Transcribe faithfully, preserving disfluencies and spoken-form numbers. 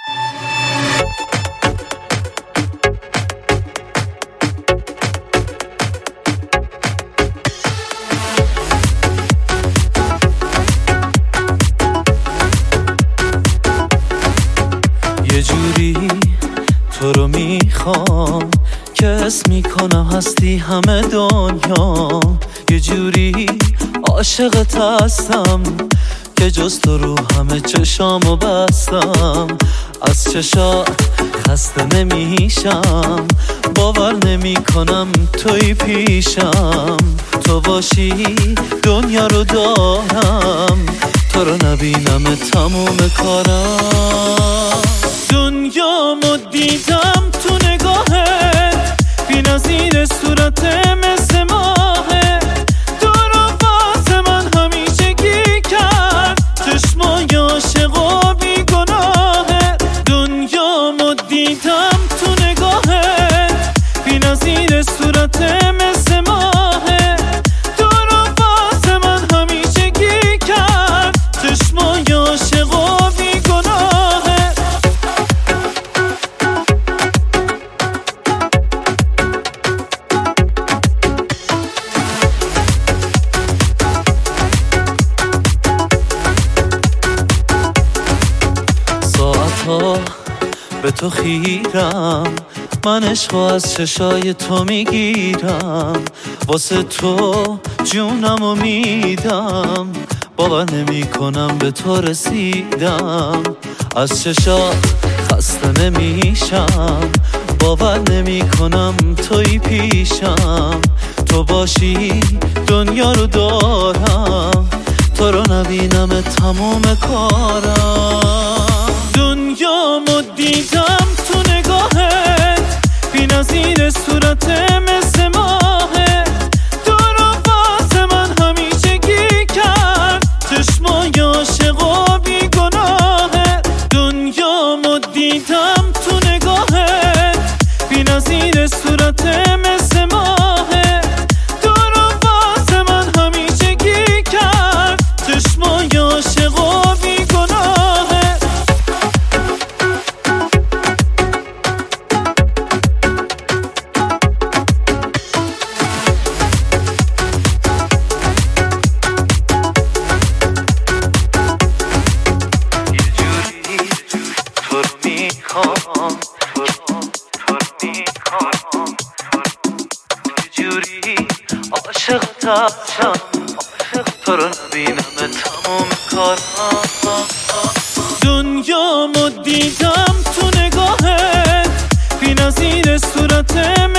یه جوری تو رو میخوام که اسم میکنم هستی همه دنیا. یه جوری عاشقت هستم که جز تو رو همه چشامو بستم. از چشا خسته نمیشم، باور نمی کنم توی پیشم. تو باشی دنیا رو دارم، تو رو نبینم تموم کارم. دنیامو دیدم تو نگاهت، بی نظیر صورت مثل ماهه. تو رو واسه من همیشگی کرد، چشمای عاشق و بی گناهه. دنیامو دیدم تو نگاهت، بی نظیر صورت مثل ماهه. تو رو واسه من همیشگی کرد، چشمای عاشق و بی گناهه. ساعتها به تو خیرم، من عشقو از چشای تو میگیرم. واسه تو جونمو میدم، باور نمی کنم به تو رسیدم. از چشا خسته نمیشم، باور نمی کنم توی پیشم. تو باشی دنیا رو دارم، تو رو نبینم تموم کارم. دنیامو دیدم تو نگاهت، بی نظیر صورت مثل ماهه. تو رو واسه من همیشگی کرد، چشمای عاشق و بی گناهه. دنیامو دیدم تو نگاهت، بی نظیر صورت مثل ماهه. تو رو واسه من همیشگی کرد، چشمای عاشق و بی گناهه. عاشقت هستم، تو رو نبینم تموم کارم. دنیامو دیدم تو نگاهت، بی نظیر صورت